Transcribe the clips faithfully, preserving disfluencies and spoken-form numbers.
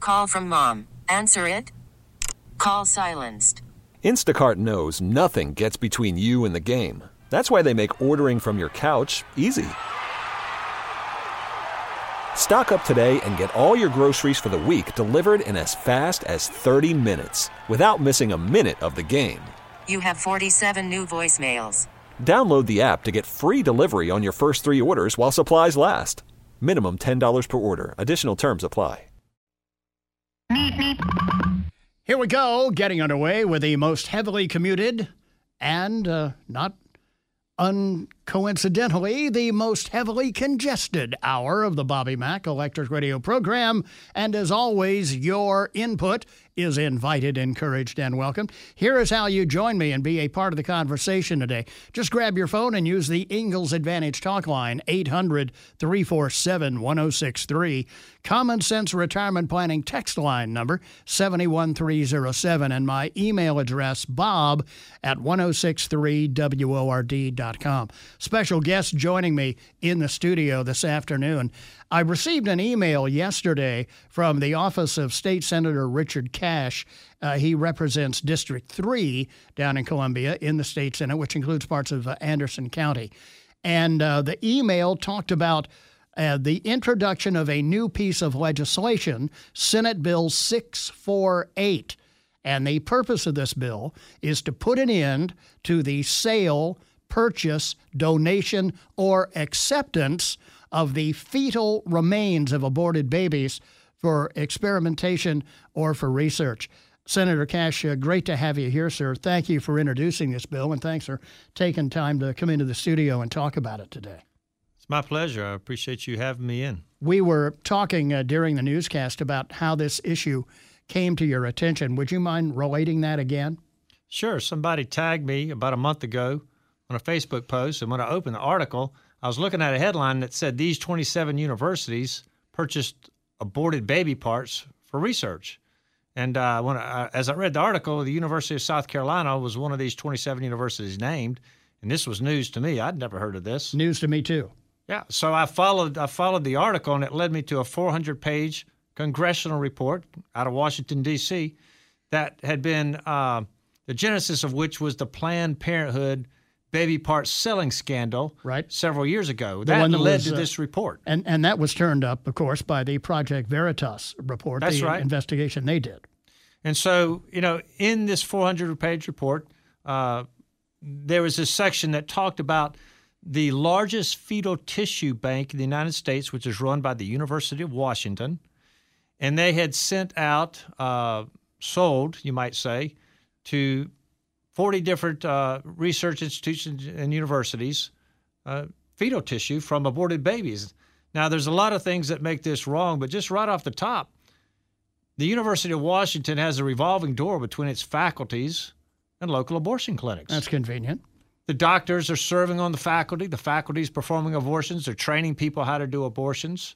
Call from mom. Answer it. Call silenced. Instacart knows nothing gets between you and the game. That's why they make ordering from your couch easy. Stock up today and get all your groceries for the week delivered in as fast as thirty minutes without missing a minute of the game. You have forty-seven new voicemails. Download the app to get free delivery on your first three orders while supplies last. Minimum ten dollars per order. Additional terms apply. Here we go, getting underway with the most heavily commuted and uh, not uncoincidentally, the most heavily congested hour of the Bobby Mack Electric Radio program. And as always, your input is invited, encouraged, and welcomed. Here is how you join me and be a part of the conversation today. Just grab your phone and use the Ingalls Advantage talk line, eight hundred, three four seven, one oh six three. Common Sense Retirement Planning text line number, seven one three oh seven. And my email address, bob at ten sixty-three word dot com. Special guest joining me in the studio this afternoon. I received an email yesterday from the office of State Senator Richard Cash. Uh, he represents District three down in Columbia in the State Senate, which includes parts of uh, Anderson County. And uh, the email talked about uh, the introduction of a new piece of legislation, Senate Bill six forty-eight. And the purpose of this bill is to put an end to the sale, purchase, donation, or acceptance of the fetal remains of aborted babies for experimentation or for research. Senator Cash, uh, great to have you here, sir. Thank you for introducing this bill, and thanks for taking time to come into the studio and talk about it today. It's my pleasure. I appreciate you having me in. We were talking uh, during the newscast about how this issue came to your attention. Would you mind relating that again? Sure. Somebody tagged me about a month ago on a Facebook post, and when I opened the article, I was looking at a headline that said these twenty-seven universities purchased aborted baby parts for research. And uh, when I, as I read the article, the University of South Carolina was one of these twenty-seven universities named, and this was news to me. I'd never heard of this. News to me too. Yeah. So I followed I followed the article, and it led me to a four hundred page congressional report out of Washington, D C that had been uh, the genesis of which was the Planned Parenthood baby part selling scandal right. severed years ago. The that one that led was, to uh, this report. And and that was turned up, of course, by the Project Veritas report, That's the right. investigation they did. And so, you know, in this four hundred page report, uh, there was a section that talked about the largest fetal tissue bank in the United States, which is run by the University of Washington. And they had sent out, uh, sold, you might say, to forty different uh, research institutions and universities, uh, fetal tissue from aborted babies. Now, there's a lot of things that make this wrong, but just right off the top, the University of Washington has a revolving door between its faculties and local abortion clinics. That's convenient. The doctors are serving on the faculty. The faculty is performing abortions. They're training people how to do abortions.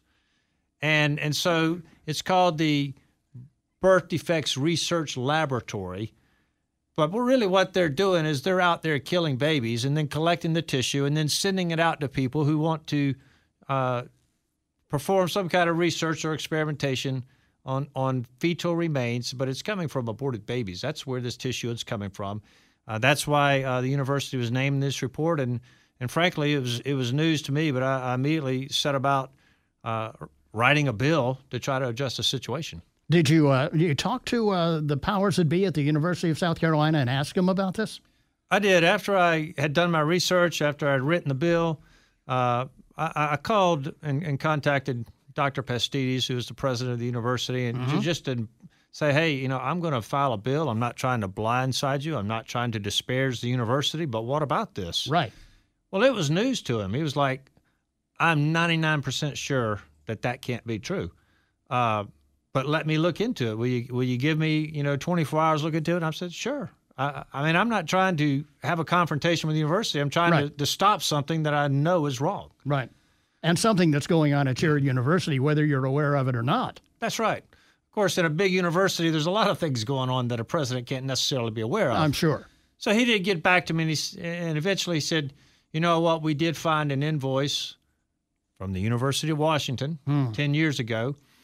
And, and so it's called the Birth Defects Research Laboratory. But really what they're doing is they're out there killing babies and then collecting the tissue and then sending it out to people who want to uh, perform some kind of research or experimentation on, on fetal remains, but it's coming from aborted babies. That's where this tissue is coming from. Uh, that's why uh, the university was named this report, and and frankly, it was it was news to me, but I, I immediately set about uh, writing a bill to try to adjust the situation. Did you uh, you talk to uh, the powers that be at the University of South Carolina and ask them about this? I did. After I had done my research, after I had written the bill, uh, I, I called and, and contacted Doctor Pastides, who is the president of the university, and mm-hmm. just to say, hey, you know, I'm going to file a bill. I'm not trying to blindside you. I'm not trying to disparage the university, but what about this? Right. Well, it was news to him. He was like, I'm ninety-nine percent sure that that can't be true. Uh, But let me look into it. Will you will you give me, you know, twenty-four hours to look into it? And I said, sure. I, I mean, I'm not trying to have a confrontation with the university. I'm trying right. to, to stop something that I know is wrong. Right. And something that's going on at your university, whether you're aware of it or not. That's right. Of course, in a big university, there's a lot of things going on that a president can't necessarily be aware of. I'm sure. So he did get back to me, and, he, and eventually he said, you know what, we did find an invoice from the University of Washington hmm. ten years ago.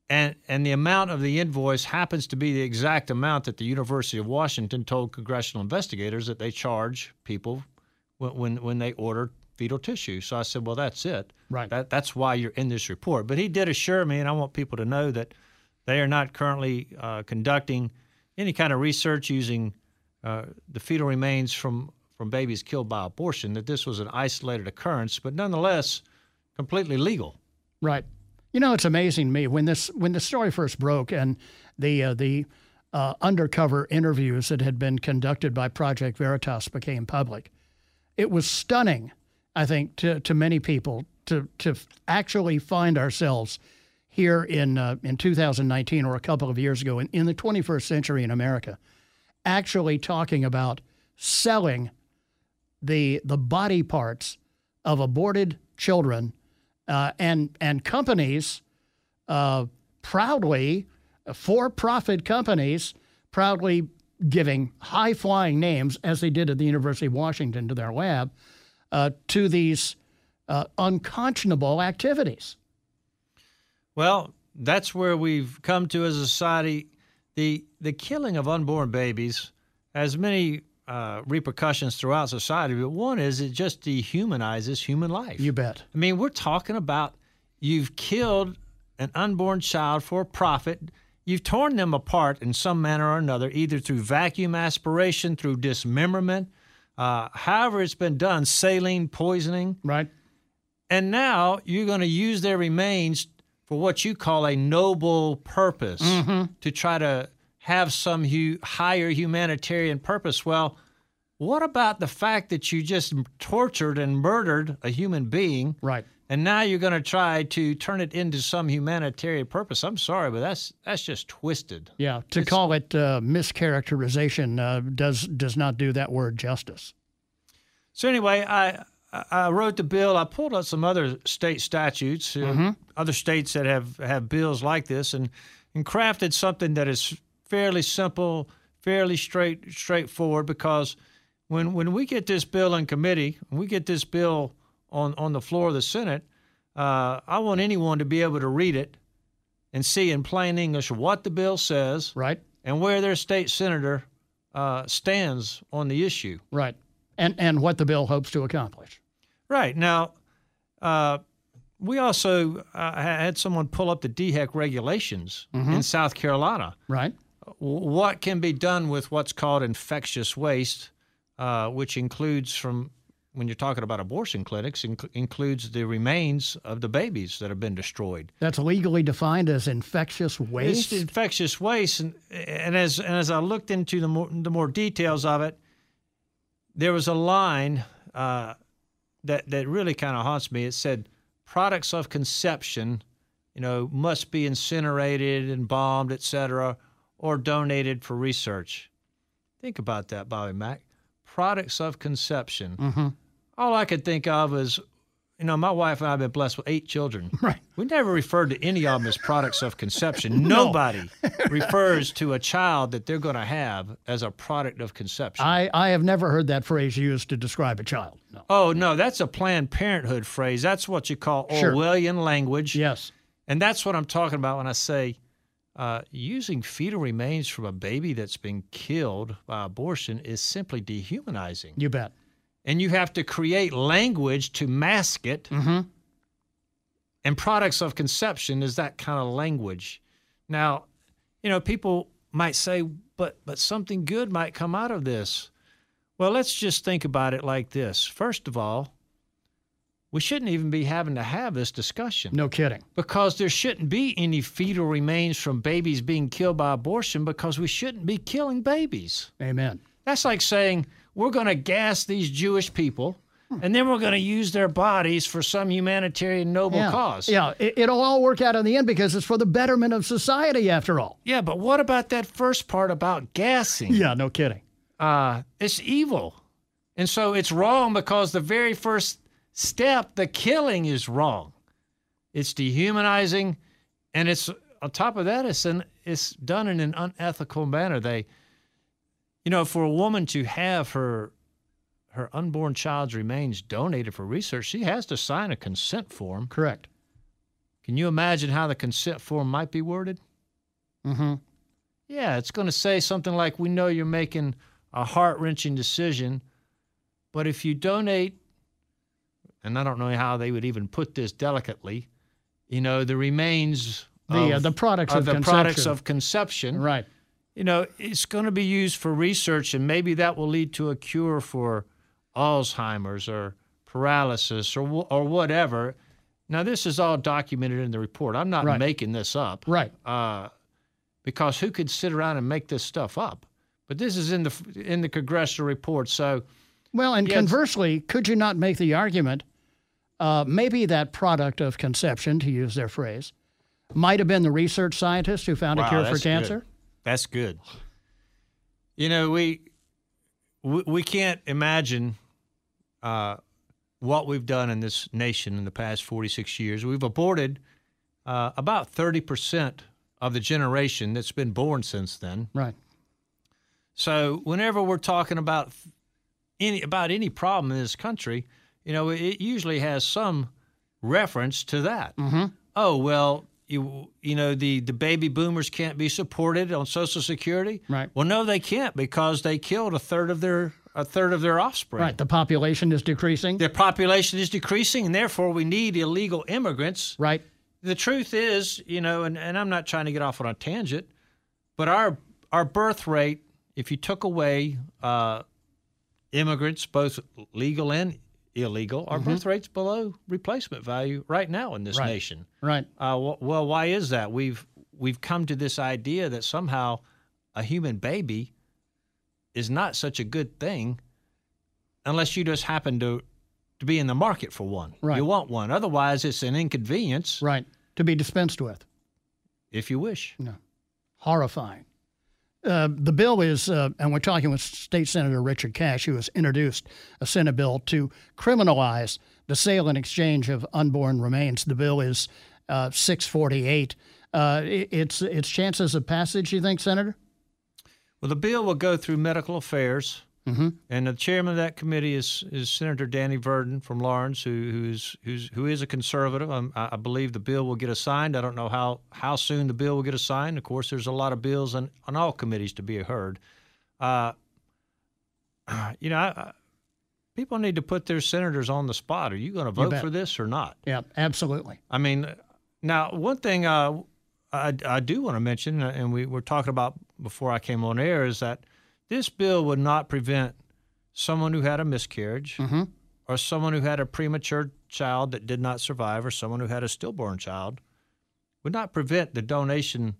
And and the amount of the invoice happens to be the exact amount that the University of Washington told congressional investigators that they charge people when when, when they order fetal tissue. So I said, well, that's it. Right. That, that's why you're in this report. But he did assure me, and I want people to know that they are not currently uh, conducting any kind of research using uh, the fetal remains from, from babies killed by abortion, that this was an isolated occurrence, but nonetheless completely legal. Right. You know, it's amazing to me when this when the story first broke and the uh, the uh, undercover interviews that had been conducted by Project Veritas became public. It was stunning, I think, to, to many people to to actually find ourselves here in uh, in two thousand nineteen or a couple of years ago in, in the twenty-first century in America, actually talking about selling the the body parts of aborted children. Uh, and and companies uh, proudly, for-profit companies, proudly giving high-flying names, as they did at the University of Washington to their lab, uh, to these uh, unconscionable activities. Well, that's where we've come to as a society. The, the killing of unborn babies has many uh, repercussions throughout society, but one is it just dehumanizes human life. You bet. I mean, we're talking about you've killed an unborn child for profit. You've torn them apart in some manner or another, either through vacuum aspiration, through dismemberment, uh, however it's been done, saline poisoning. Right. And now you're going to use their remains for what you call a noble purpose, mm-hmm. to try to have some hu- higher humanitarian purpose. Well, what about the fact that you just tortured and murdered a human being? Right. And now you're going to try to turn it into some humanitarian purpose. I'm sorry, but that's that's just twisted. Yeah, to It's, call it uh, mischaracterization uh, does does not do that word justice. So anyway, I I wrote the bill. I pulled out some other state statutes, uh, Mm-hmm. other states that have, have bills like this, and and crafted something that is fairly simple, fairly straight straightforward. Because when when we get this bill in committee, when we get this bill on, on the floor of the Senate, uh, I want anyone to be able to read it and see in plain English what the bill says, Right. and where their state senator uh, stands on the issue. Right. And and what the bill hopes to accomplish. Right. Now, uh, we also uh, had someone pull up the D HEC regulations Mm-hmm. in South Carolina. Right. What can be done with what's called infectious waste, uh, which includes, from when you're talking about abortion clinics, inc- includes the remains of the babies that have been destroyed. That's legally defined as infectious waste. It's infectious waste, and, and as and as I looked into the more, the more details of it, there was a line uh, that that really kind of haunts me. It said, "Products of conception, you know, must be incinerated, embalmed, et cetera, or donated for research." Think about that, Bobby Mack. Products of conception. Mm-hmm. All I could think of is, you know, my wife and I have been blessed with eight children. Right. We never referred to any of them as products of conception. No. Nobody refers to a child that they're going to have as a product of conception. I, I have never heard that phrase used to describe a child. No. Oh, no, that's a Planned Parenthood phrase. That's what you call Sure. Orwellian language. Yes. And that's what I'm talking about when I say uh, using fetal remains from a baby that's been killed by abortion is simply dehumanizing. You bet. And you have to create language to mask it. Mm-hmm. And products of conception is that kind of language. Now, you know, people might say, but but something good might come out of this. Well, let's just think about it like this. First of all, we shouldn't even be having to have this discussion. No kidding. Because there shouldn't be any fetal remains from babies being killed by abortion, because we shouldn't be killing babies. Amen. That's like saying we're going to gas these Jewish people, and then we're going to use their bodies for some humanitarian noble Yeah. cause. Yeah. It, it'll all work out in the end because it's for the betterment of society, after all. Yeah, but what about that first part about gassing? Yeah. No kidding. Uh, it's evil. And so it's wrong because the very first step, the killing, is wrong. It's dehumanizing, and it's on top of that, it's an, it's done in an unethical manner. They, you know, for a woman to have her her unborn child's remains donated for research, she has to sign a consent form. Correct. Can you imagine how the consent form might be worded? Mm-hmm. Yeah, it's going to say something like, we know you're making a heart-wrenching decision, but if you donate, and I don't know how they would even put this delicately, you know, the remains The, of, uh, the products of of the conception. products of conception, Right. you know, it's going to be used for research, and maybe that will lead to a cure for Alzheimer's or paralysis or wh- or whatever. Now, this is all documented in the report. I'm not Right. making this up. Right. Uh, because who could sit around and make this stuff up? But this is in the in the congressional report. So, Well, and yeah, conversely, could you not make the argument uh, maybe that product of conception, to use their phrase, might have been the research scientist who found a wow, cure for that's cancer? good. That's good. You know, we we, we can't imagine uh, what we've done in this nation in the past forty-six years. We've aborted uh, about thirty percent of the generation that's been born since then. Right. So whenever we're talking about any about any problem in this country, you know, it usually has some reference to that. Mm-hmm. Oh, well, you you know, the, the baby boomers can't be supported on Social Security. Right. Well, no, they can't, because they killed a third of their a third of their offspring. Right. The population is decreasing. Their population is decreasing, and therefore we need illegal immigrants. Right. The truth is, you know, and, and I'm not trying to get off on a tangent, but our our birth rate, if you took away uh, immigrants, both legal and illegal, our Mm-hmm. birth rate's below replacement value right now in this Right. nation. Right. Uh, wh- well, why is that? We've we've come to this idea that somehow a human baby is not such a good thing unless you just happen to to be in the market for one. Right. You want one. Otherwise, it's an inconvenience, Right. To be dispensed with. if you wish. No. Horrifying. Uh, the bill is, uh, and we're talking with State Senator Richard Cash, who has introduced a Senate bill to criminalize the sale and exchange of unborn remains. The bill is uh, six forty-eight. Uh, it, it's its chances of passage, you think, Senator? Well, the bill will go through medical affairs, Mm-hmm. and the chairman of that committee is is Senator Danny Verdon from Lawrence, who who's who's who is a conservative. Um, I, I believe the bill will get assigned. I don't know how how soon the bill will get assigned. Of course, there's a lot of bills on, on all committees to be heard. Uh, you know, I, I, people need to put their senators on the spot. Are you going to vote bet. for this or not? Yeah, absolutely. I mean, now, one thing uh, I, I do want to mention, and we were talking about before I came on air, is that this bill would not prevent someone who had a miscarriage Mm-hmm. or someone who had a premature child that did not survive or someone who had a stillborn child, would not prevent the donation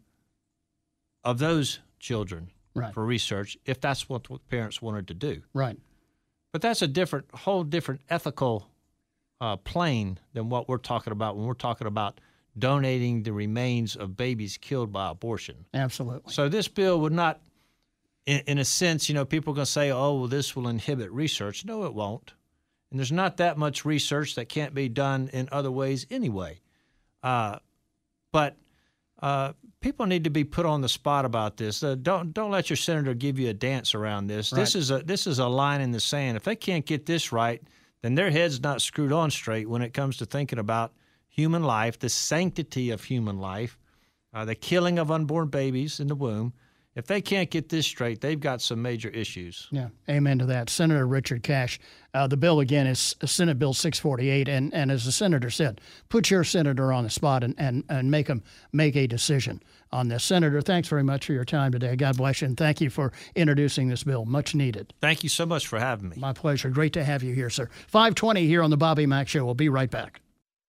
of those children Right. for research if that's what the parents wanted to do. Right. But that's a different, whole different ethical uh, plane than what we're talking about when we're talking about donating the remains of babies killed by abortion. Absolutely. So this bill would not, in, in a sense, you know, people are going to say, oh, well, this will inhibit research. No, it won't. And there's not that much research that can't be done in other ways anyway. Uh, but uh, people need to be put on the spot about this. Uh, don't don't let your senator give you a dance around this. Right. This is a this is a line in the sand. If they can't get this right, then their head's not screwed on straight when it comes to thinking about human life, the sanctity of human life, uh, the killing of unborn babies in the womb. If they can't get this straight, they've got some major issues. Yeah, amen to that. Senator Richard Cash. Uh, the bill, again, is Senate Bill six forty-eight, and, and as the senator said, put your senator on the spot and, and, and make him make a decision on this. Senator, thanks very much for your time today. God bless you, and thank you for introducing this bill. Much needed. Thank you so much for having me. My pleasure. Great to have you here, sir. five twenty here on the Bobby Mack Show. We'll be right back.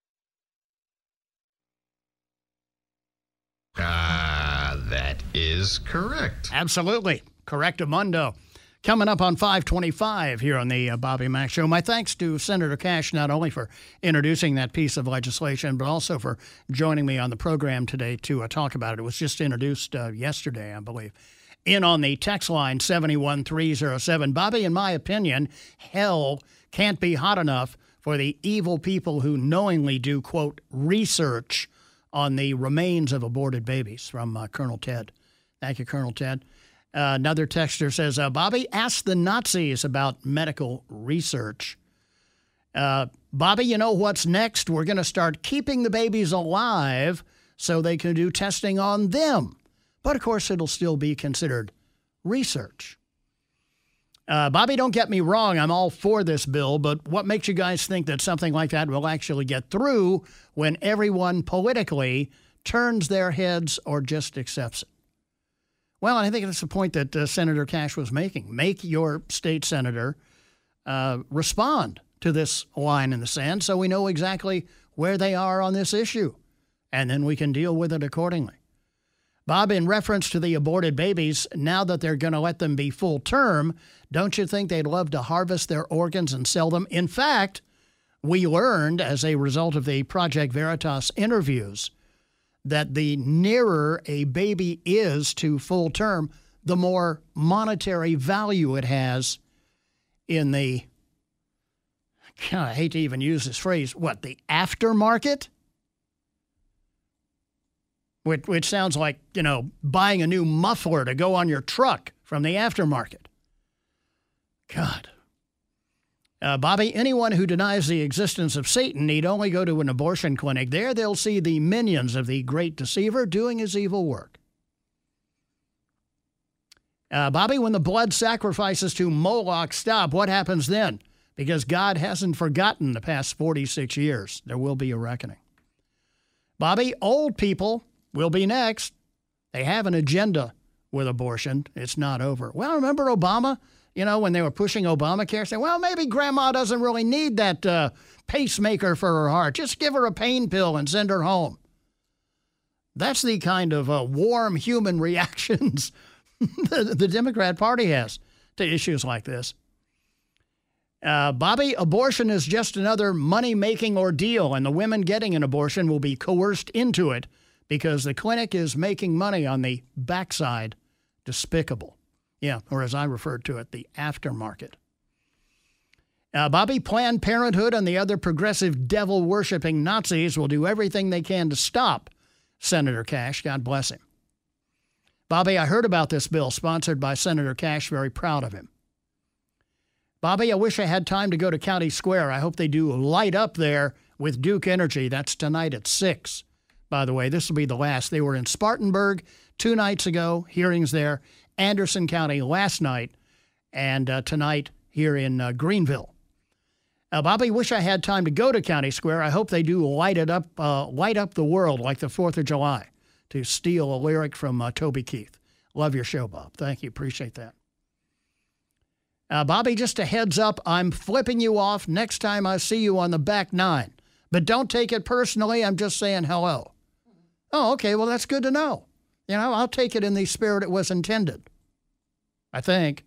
Ah, that is correct. Absolutely. Correctamundo. Coming up on five twenty-five here on the uh, Bobby Mack Show. My thanks to Senator Cash not only for introducing that piece of legislation, but also for joining me on the program today to uh, talk about it. It was just introduced uh, yesterday, I believe. In on the text line seven one three zero seven. Bobby, in my opinion, hell can't be hot enough for the evil people who knowingly do, quote, research on the remains of aborted babies, from uh, Colonel Ted. Thank you, Colonel Ted. Uh, another texter says, uh, Bobby, ask the Nazis about medical research. Uh, Bobby, you know what's next? We're going to start keeping the babies alive so they can do testing on them. But, of course, it'll still be considered research. Uh, Bobby, don't get me wrong. I'm all for this bill, but what makes you guys think that something like that will actually get through when everyone politically turns their heads or just accepts it? Well, I think that's the point that uh, Senator Cash was making. Make your state senator uh, respond to this line in the sand so we know exactly where they are on this issue, and then we can deal with it accordingly. Bob, in reference to the aborted babies, now that they're going to let them be full term, don't you think they'd love to harvest their organs and sell them? In fact, we learned as a result of the Project Veritas interviews that the nearer a baby is to full term, the more monetary value it has in the, God, I hate to even use this phrase, what, the aftermarket? Which, which sounds like, you know, buying a new muffler to go on your truck from the aftermarket. God. Uh, Bobby, anyone who denies the existence of Satan need only go to an abortion clinic. There they'll see the minions of the great deceiver doing his evil work. Uh, Bobby, when the blood sacrifices to Moloch stop, what happens then? Because God hasn't forgotten the past forty-six years. There will be a reckoning. Bobby, old people will be next. They have an agenda with abortion. It's not over. Well, remember Obama? You know, when they were pushing Obamacare, saying, well, maybe grandma doesn't really need that uh, pacemaker for her heart. Just give her a pain pill and send her home. That's the kind of uh, warm human reactions the, the Democrat Party has to issues like this. Uh, Bobby, abortion is just another money-making ordeal, and the women getting an abortion will be coerced into it because the clinic is making money on the backside. Despicable. Yeah, or as I referred to it, the aftermarket. Uh, Bobby, Planned Parenthood and the other progressive devil-worshipping Nazis will do everything they can to stop Senator Cash. God bless him. Bobby, I heard about this bill sponsored by Senator Cash. Very proud of him. Bobby, I wish I had time to go to County Square. I hope they do light up there with Duke Energy. That's tonight at six. By the way, this will be the last. They were in Spartanburg two nights ago, hearings there. Anderson County last night, and uh, tonight here in uh, Greenville. Uh, Bobby, wish I had time to go to County Square. I hope they do light it up, uh, light up the world like the fourth of July, to steal a lyric from uh, Toby Keith. Love your show, Bob. Thank you. Appreciate that. Uh, Bobby, just a heads up, I'm flipping you off next time I see you on the back nine. But don't take it personally. I'm just saying hello. Oh, okay. Well, that's good to know. You know, I'll take it in the spirit it was intended. I think.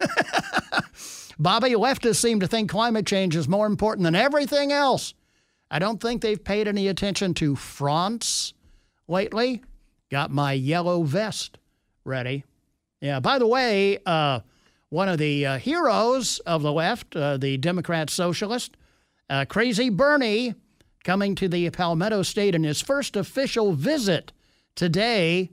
Bobby, leftists seem to think climate change is more important than everything else. I don't think they've paid any attention to France lately. Got my yellow vest ready. Yeah, by the way, uh, one of the uh, heroes of the left, uh, the Democrat socialist, uh, Crazy Bernie, coming to the Palmetto State in his first official visit today.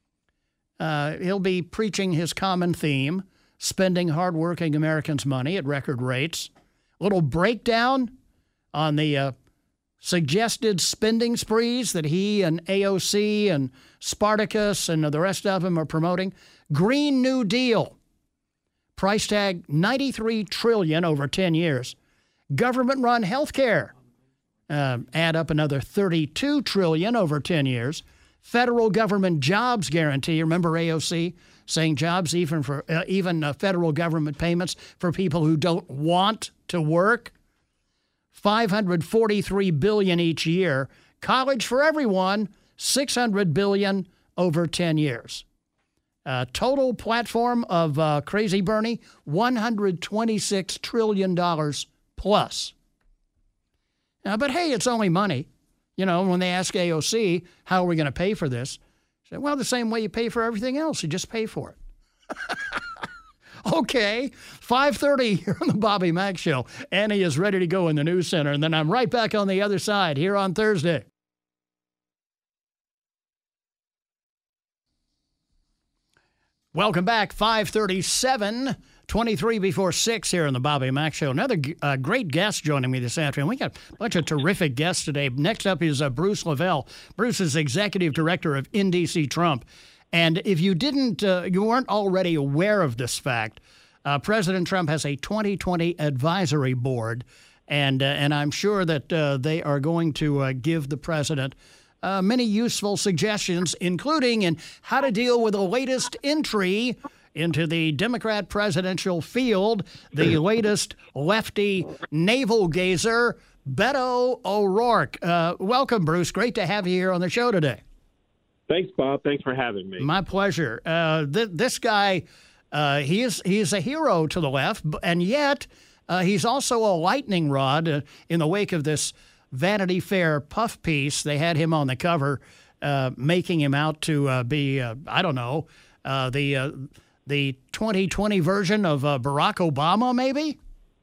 Uh, he'll be preaching his common theme, spending hardworking Americans' money at record rates. A little breakdown on the uh, suggested spending sprees that he and A O C and Spartacus and the rest of them are promoting. Green New Deal. Price tag ninety-three trillion dollars over ten years. Government-run health care. Uh, add up another thirty-two trillion dollars over ten years. Federal government jobs guarantee. Remember A O C saying jobs even for uh, even uh, federal government payments for people who don't want to work. five hundred forty-three billion dollars each year. College for everyone, six hundred billion dollars over ten years. Uh, total platform of uh, Crazy Bernie, one hundred twenty-six trillion dollars plus. Uh, but hey, it's only money. You know, when they ask A O C, how are we going to pay for this? Say, well, the same way you pay for everything else. You just pay for it. Okay, five thirty here on the Bobby Mack Show. Annie is ready to go in the news center, and then I'm right back on the other side here on Thursday. Welcome back, five thirty-seven. twenty-three before six here on the Bobby Mack Show. Another uh, great guest joining me this afternoon. We got a bunch of terrific guests today. Next up is uh, Bruce Lavelle. Bruce is Executive Director of N D C Trump. And if you didn't, uh, you weren't already aware of this fact, uh, President Trump has a twenty twenty advisory board. And, uh, and I'm sure that uh, they are going to uh, give the president Uh, many useful suggestions, including in how to deal with the latest entry into the Democrat presidential field, the latest lefty navel gazer, Beto O'Rourke. Uh, welcome, Bruce. Great to have you here on the show today. Thanks, Bob. Thanks for having me. My pleasure. Uh, th- this guy, uh, he is he is a hero to the left, and yet uh, he's also a lightning rod uh, in the wake of this Vanity Fair puff piece. They had him on the cover, uh, making him out to uh, be, uh, I don't know, uh, the uh, the twenty twenty version of uh, Barack Obama, maybe?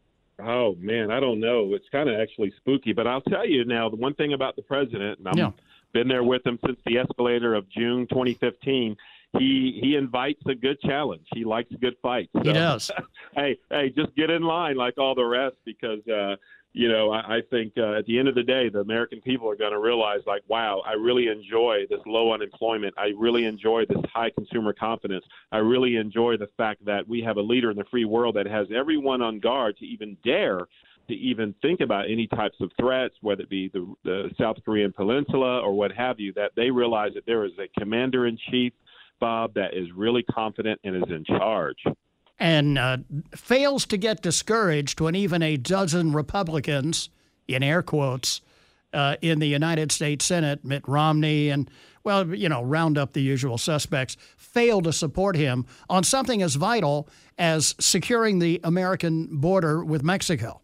Oh, man, I don't know. It's kind of actually spooky. But I'll tell you now, the one thing about the president, and I've Yeah. been there with him since the escalator of June twenty fifteen, he he invites a good challenge. He likes a good fight. So, He does. hey, hey, just get in line like all the rest because, uh, you know, I, I think uh, at the end of the day, the American people are going to realize, like, wow, I really enjoy this low unemployment. I really enjoy this high consumer confidence. I really enjoy the fact that we have a leader in the free world that has everyone on guard to even dare to even think about any types of threats, whether it be the, the South Korean peninsula or what have you, that they realize that there is a commander-in-chief, Bob, that is really confident and is in charge. And uh, fails to get discouraged when even a dozen Republicans, in air quotes, uh, in the United States Senate, Mitt Romney and, well, you know, round up the usual suspects, fail to support him on something as vital as securing the American border with Mexico.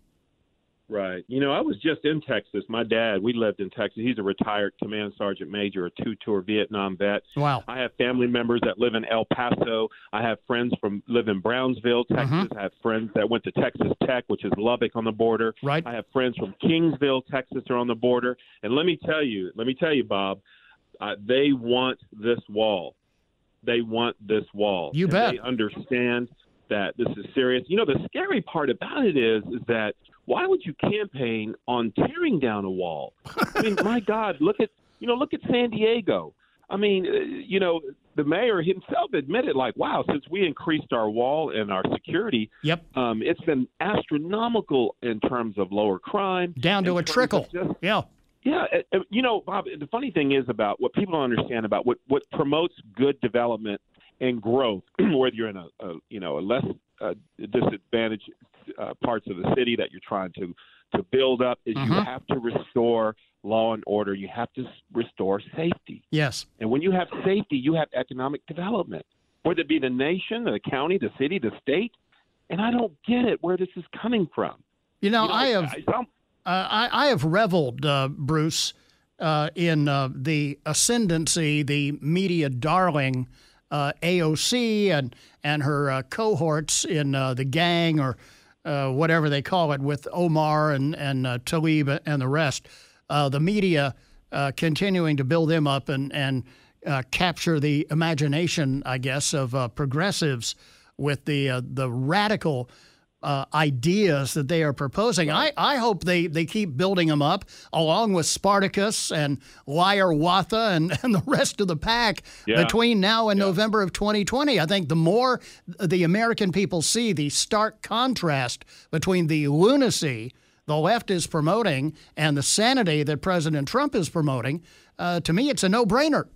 Right. You know, I was just in Texas. My dad, we lived in Texas. He's a retired command sergeant major, a two-tour Vietnam vet. Wow. I have family members that live in El Paso. I have friends from live in Brownsville, Texas. Mm-hmm. I have friends that went to Texas Tech, which is Lubbock on the border. Right. I have friends from Kingsville, Texas, are on the border. And let me tell you, let me tell you, Bob, uh, they want this wall. They want this wall. You and bet. They understand that this is serious. You know, the scary part about it is, is that why would you campaign on tearing down a wall? I mean, my God, look at, you know, look at San Diego. I mean, uh, you know, the mayor himself admitted, like, wow, since we increased our wall and our security, Yep. um, it's been astronomical in terms of lower crime. Down to in a terms trickle. of just- Yeah. yeah, uh, uh, you know, Bob, the funny thing is about what people don't understand about what, what promotes good development and growth, whether you're in a, a you know a less uh, disadvantaged uh, parts of the city that you're trying to to build up, is Mm-hmm. you have to restore law and order. You have to s- restore safety, Yes. and when you have safety, you have economic development, whether it be the nation, the county, the city, the state. And I don't get it where this is coming from. You know, You know, I have I, I'm- uh, I, I have reveled, uh, Bruce, uh, in uh, the ascendancy, the media darling uh, A O C and and her uh, cohorts in uh, the gang or uh, whatever they call it with Omar and and uh, Tlaib and the rest. Uh, the media uh, continuing to build them up and and uh, capture the imagination, I guess, of uh, progressives with the uh, the radical uh, ideas that they are proposing. I, I hope they, they keep building them up along with Spartacus and Liar Watha and, and the rest of the pack Yeah. between now and November of twenty twenty. I think the more the American people see the stark contrast between the lunacy the left is promoting and the sanity that President Trump is promoting, uh, to me, it's a no-brainer.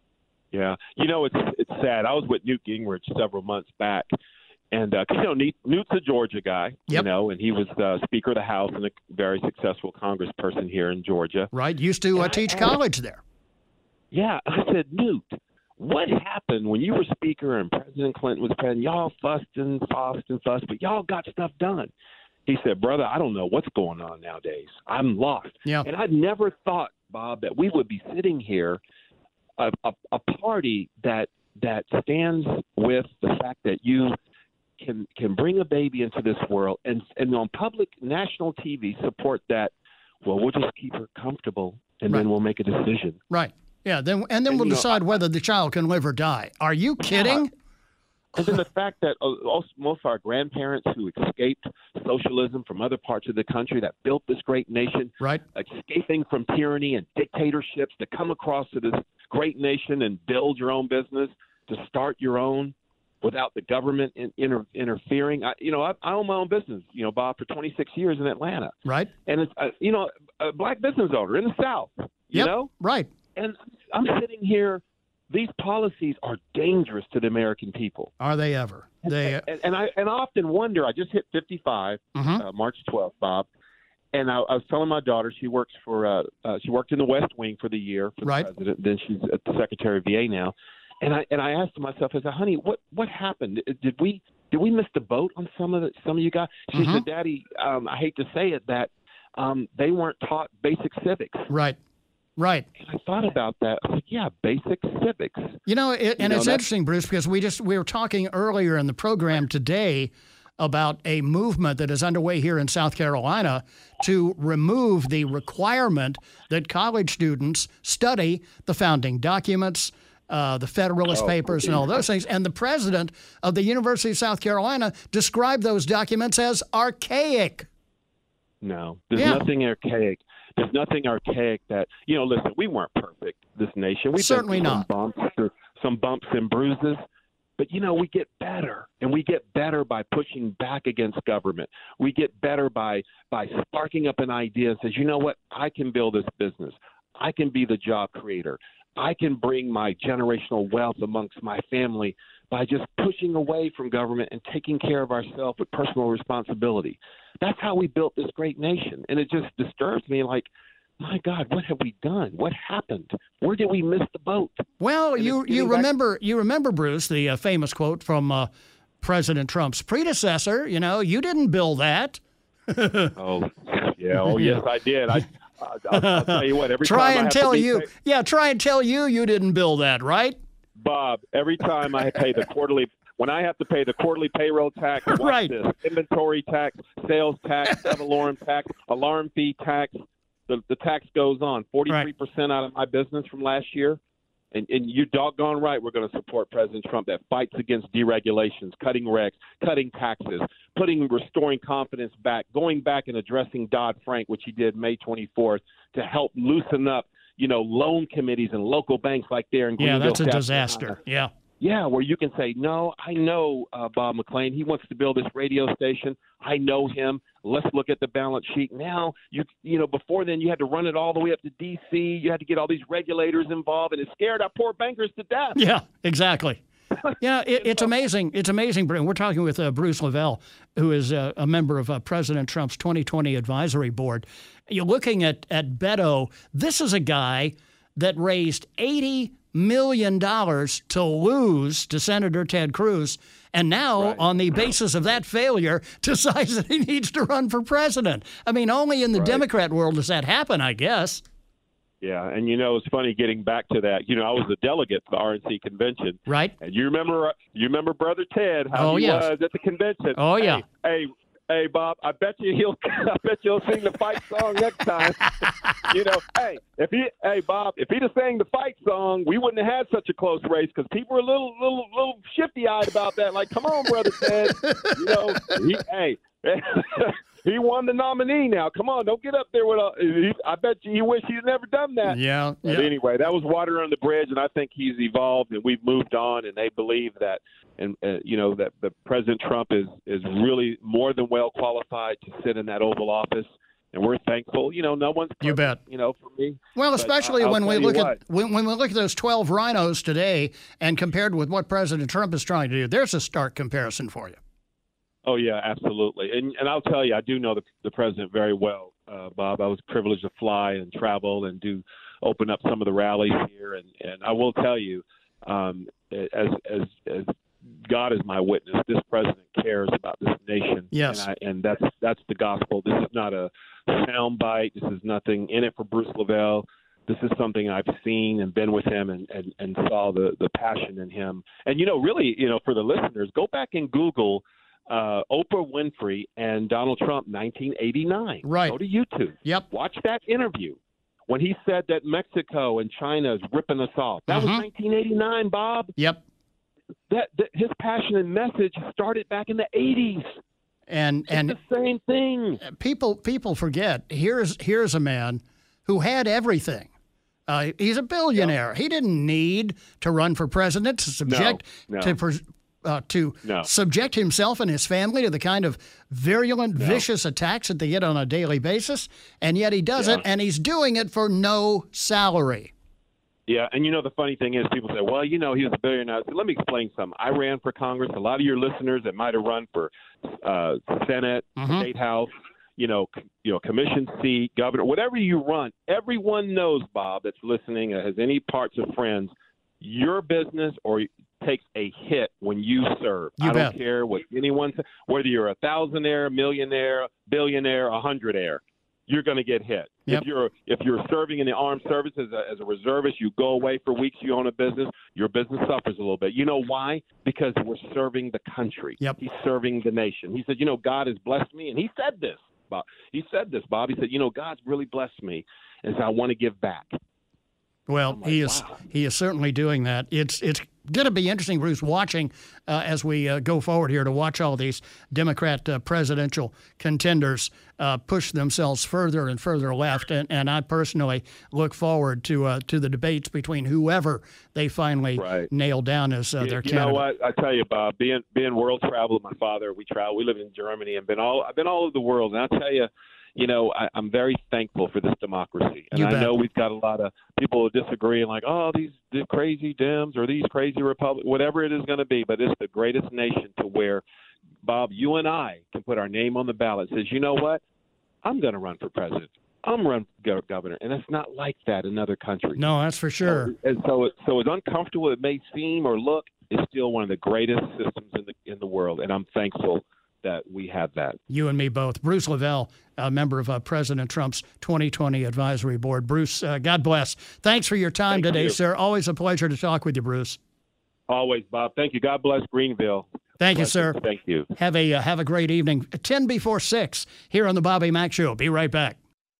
Yeah, you know, it's it's sad. I was with Newt Gingrich several months back, and uh, 'cause, you know, Newt, Newt's a Georgia guy, Yep. you know, and he was uh, Speaker of the House and a very successful congressperson here in Georgia. Right? Used to uh, teach college there. Yeah, I said, Newt, what happened when you were Speaker and President Clinton was president? Y'all fussed and fussed and fussed, but y'all got stuff done. He said, brother, I don't know what's going on nowadays. I'm lost. Yeah. And I'd never thought, Bob, that we would be sitting here, a, a, a party that that stands with the fact that you can can bring a baby into this world and and on public national T V support that. Well, we'll just keep her comfortable and Right. then we'll make a decision. Right. Yeah. Then and then And, we'll you know, decide whether the child can live or die. Are you kidding? And then the fact that uh, also most of our grandparents who escaped socialism from other parts of the country that built this great nation, right, escaping from tyranny and dictatorships to come across to this great nation and build your own business, to start your own without the government in, inter, interfering. I, you know, I, I own my own business, you know, Bob, for twenty-six years in Atlanta. Right. And it's, uh, you know, a black business owner in the South, you yep. know? Right. And I'm sitting here. These policies are dangerous to the American people. Are they ever? They and, and I and I often wonder. I just hit fifty-five, mm-hmm. uh, March twelfth, Bob, and I, I was telling my daughter she works for uh, uh, she worked in the West Wing for the year for right. the president. Then she's at the Secretary of V A now, and I and I asked myself, I said, honey, what what happened? Did we did we miss the boat on some of the some of you guys? She mm-hmm. said, Daddy, um, I hate to say it, that um, they weren't taught basic civics. Right. Right. And I thought about that. I was like, yeah, basic civics. You know, it, and you know, it's interesting, Bruce, because we just we were talking earlier in the program today about a movement that is underway here in South Carolina to remove the requirement that college students study the founding documents, uh, the Federalist oh, Papers, and all those things. And the president of the University of South Carolina described those documents as archaic. No, there's yeah. nothing archaic. There's nothing archaic that, you know, listen, we weren't perfect, this nation. We've Certainly been not. Some bumps, or some bumps and bruises. But, you know, we get better, and we get better by pushing back against government. We get better by by sparking up an idea and says, you know what, I can build this business. I can be the job creator. I can bring my generational wealth amongst my family by just pushing away from government and taking care of ourselves with personal responsibility. That's how we built this great nation. And it just disturbs me, like, my God, what have we done? What happened? Where did we miss the boat? Well, and you you remember back- you remember Bruce, the uh, famous quote from uh, President Trump's predecessor. You know, you didn't build that. oh, yeah. Oh, yes, I did. I. I'll, I'll tell you what. Every try time and I have tell to be you, paid, yeah, try and tell you you didn't build that, right? Bob, every time I pay the quarterly, when I have to pay the quarterly payroll tax, watch right. this, inventory tax, sales tax, alarm tax, alarm fee tax, the, the tax goes on. forty-three percent right. out of my business from last year. And, and you're doggone right we're going to support President Trump that fights against deregulations, cutting regs, cutting taxes, putting, restoring confidence back, going back and addressing Dodd-Frank, which he did May twenty-fourth, to help loosen up, you know, loan committees and local banks like there in Greenville. Yeah, that's a South disaster. Carolina. Yeah. Yeah, where you can say, no, I know uh, Bob McLean. He wants to build this radio station. I know him. Let's look at the balance sheet. Now, you you know, before then you had to run it all the way up to D C. You had to get all these regulators involved, and it scared our poor bankers to death. Yeah, exactly. Yeah, it, it's amazing. It's amazing. We're talking with uh, Bruce Lavelle, who is uh, a member of uh, President Trump's twenty twenty advisory board. You're looking at, at Beto. This is a guy that raised eighty million dollars to lose to Senator Ted Cruz, and now, right. on the basis of that failure, decides that he needs to run for president. I mean, only in the right. Democrat world does that happen, I guess. Yeah, and you know, it's funny getting back to that. You know, I was a delegate to the R N C convention. Right. And you remember you remember Brother Ted, how oh, he yes. was at the convention. Oh, hey, yeah. Hey, hey, Bob, I bet you he'll I bet you'll sing the fight song next time. You know, hey, if he hey Bob, if he'd have sang the fight song, we wouldn't have had such a close race because people were a little little little shifty eyed about that. Like, come on, Brother Ted. You know, he, hey he won the nominee now. Come on, don't get up there with a he, I bet you he wish he'd never done that. Yeah. But yeah. anyway, that was water on the bridge, and I think he's evolved and we've moved on, and they believe that and uh, you know that the President Trump is is really more than well qualified to sit in that Oval Office. And we're thankful. You know, no one's perfect, you bet. You know, for me. Well, especially when we look what. at when, when we look at those twelve rhinos today, and compared with what President Trump is trying to do, there's a stark comparison for you. Oh yeah, absolutely. And and I'll tell you, I do know the, the president very well, uh, Bob. I was privileged to fly and travel and do open up some of the rallies here, and, and I will tell you, um, as as as God is my witness, this president cares about this nation. Yes. And, I, and that's that's the gospel. This is not a soundbite. This is nothing in it for Bruce Lavelle. This is something I've seen and been with him and, and, and saw the, the passion in him. And, you know, really, you know, for the listeners, go back and Google uh, Oprah Winfrey and Donald Trump nineteen eighty-nine. Right. Go to YouTube. Yep. Watch that interview when he said that Mexico and China is ripping us off. That mm-hmm. was nineteen eighty-nine, Bob. Yep. that, that his passion and message started back in the eighties. And it's and the same thing. People people forget. Here's here's a man who had everything. Uh, he's a billionaire. Yep. He didn't need to run for president to subject no, no. to pres- uh, to no. subject himself and his family to the kind of virulent, no. vicious attacks that they get on a daily basis. And yet he does yeah. it, and he's doing it for no salary. Yeah, and you know the funny thing is, people say, "Well, you know, he was a billionaire." So let me explain something. I ran for Congress. A lot of your listeners that might have run for uh, Senate, mm-hmm. State House, you know, you know, commission seat, governor, whatever you run. Everyone knows, Bob, that's listening, that has any parts of friends, your business or takes a hit when you serve. You I bet. don't care what anyone says, whether you're a thousandaire, millionaire, billionaire, a hundredaire. You're going to get hit. Yep. If you're if you're serving in the armed services as a, as a reservist, you go away for weeks, you own a business, your business suffers a little bit. You know why? Because we're serving the country. Yep. He's serving the nation. He said, you know, God has blessed me, and he said this. Bob. He said this, Bob. He said, you know, God's really blessed me, and so I want to give back. Well, like, he is wow. he is certainly doing that. It's it's going to be interesting, Bruce, watching uh, as we uh, go forward here to watch all these Democrat uh, presidential contenders uh, push themselves further and further left. And, and I personally look forward to uh, to the debates between whoever they finally right. nail down as uh, you, their you candidate. know what? I tell you, Bob, being being world travel with my father, we travel. We live in Germany and been all I've been all over the world, and I tell you. You know, I, I'm very thankful for this democracy. And You I bet. know we've got a lot of people who disagree and like, oh, these, these crazy Dems or these crazy Republicans, whatever it is going to be. But it's the greatest nation to where, Bob, you and I can put our name on the ballot. Says, you know what? I'm going to run for president. I'm run for governor. And it's not like that in other countries. No, that's for sure. So, and so, it, so as uncomfortable it may seem or look, it's still one of the greatest systems in the in the world. And I'm thankful that we have that. You and me both. Bruce Lavelle, a member of uh, President Trump's twenty twenty Advisory Board. Bruce, uh, God bless. Thanks for your time Thank today, you. sir. Always a pleasure to talk with you, Bruce. Always, Bob. Thank you. God bless Greenville. Thank you, Bless sir. you. Thank you. Have a uh, have a great evening. ten before six here on the Bobby Mack Show. Be right back.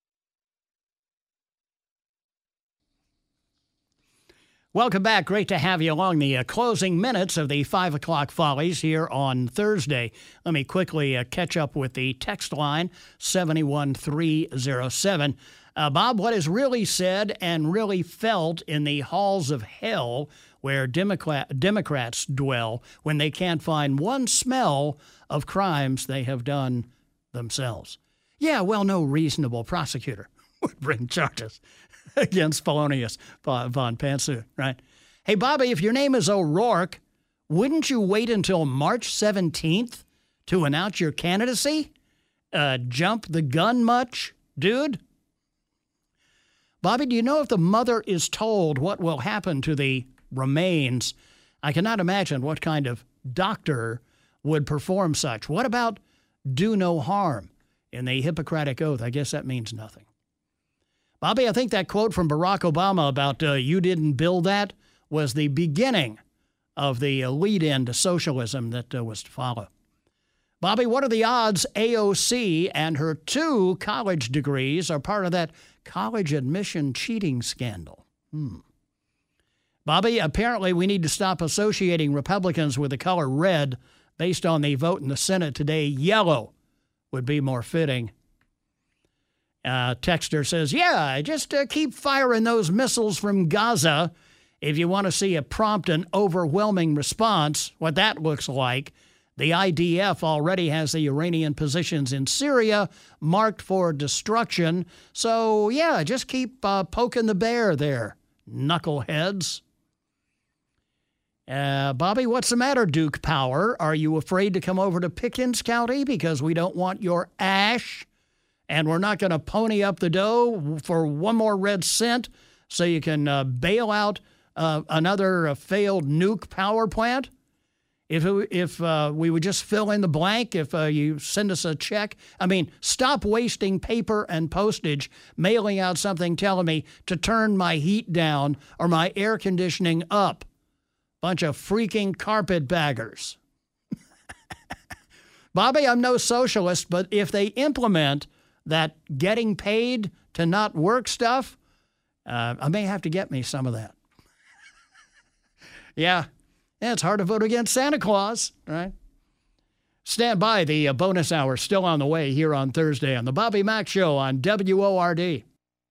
Welcome back. Great to have you along the uh, closing minutes of the five o'clock Follies here on Thursday. Let me quickly uh, catch up with the text line, seven one three oh seven. Uh, Bob, what is really said and really felt in the halls of hell where Democrat, Democrats dwell when they can't find one smell of crimes they have done themselves? Yeah, well, no reasonable prosecutor would bring charges against Polonius von Pantsu, right? Hey, Bobby, if your name is O'Rourke, wouldn't you wait until March seventeenth to announce your candidacy? Uh, jump the gun much, dude? Bobby, do you know if the mother is told what will happen to the remains? I cannot imagine what kind of doctor would perform such. What about do no harm? In the Hippocratic Oath, I guess that means nothing. Bobby, I think that quote from Barack Obama about uh, you didn't build that was the beginning of the uh, lead-in to socialism that uh, was to follow. Bobby, what are the odds A O C and her two college degrees are part of that college admission cheating scandal? Hmm. Bobby, apparently we need to stop associating Republicans with the color red based on the vote in the Senate today. Yellow would be more fitting. Uh, Texter says, yeah, just uh, keep firing those missiles from Gaza if you want to see a prompt and overwhelming response. What that looks like, the I D F already has the Iranian positions in Syria marked for destruction. So, yeah, just keep uh, poking the bear there, knuckleheads. Uh, Bobby, what's the matter, Duke Power? Are you afraid to come over to Pickens County because we don't want your ash? And we're not going to pony up the dough for one more red cent so you can uh, bail out uh, another uh, failed nuke power plant? If it, if uh, we would just fill in the blank, if uh, you send us a check. I mean, stop wasting paper and postage mailing out something telling me to turn my heat down or my air conditioning up. Bunch of freaking carpetbaggers. Bobby, I'm no socialist, but if they implement that getting paid to not work stuff, uh, I may have to get me some of that. Yeah, Yeah, it's hard to vote against Santa Claus, right? Stand by. The uh, bonus hour still on the way here on Thursday on the Bobby Mack Show on W O R D.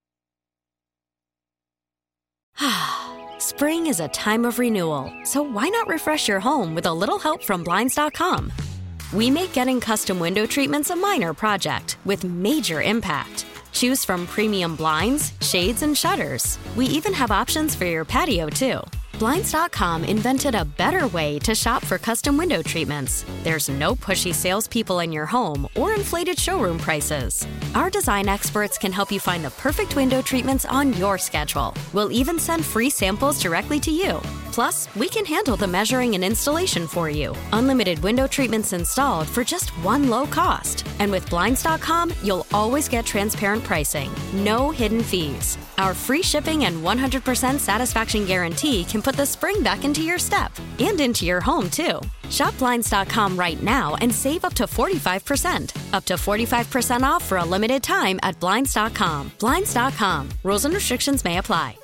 Spring is a time of renewal, so why not refresh your home with a little help from Blinds dot com? We make getting custom window treatments a minor project with major impact. Choose from premium blinds, shades, and shutters. We even have options for your patio, too. Blinds dot com invented a better way to shop for custom window treatments. There's no pushy salespeople in your home or inflated showroom prices. Our design experts can help you find the perfect window treatments on your schedule. We'll even send free samples directly to you. Plus, we can handle the measuring and installation for you. Unlimited window treatments installed for just one low cost. And with Blinds dot com, you'll always get transparent pricing. No hidden fees. Our free shipping and one hundred percent satisfaction guarantee can put the spring back into your step and into your home, too. Shop Blinds dot com right now and save up to forty-five percent. Up to forty-five percent off for a limited time at Blinds dot com. Blinds dot com. Rules and restrictions may apply.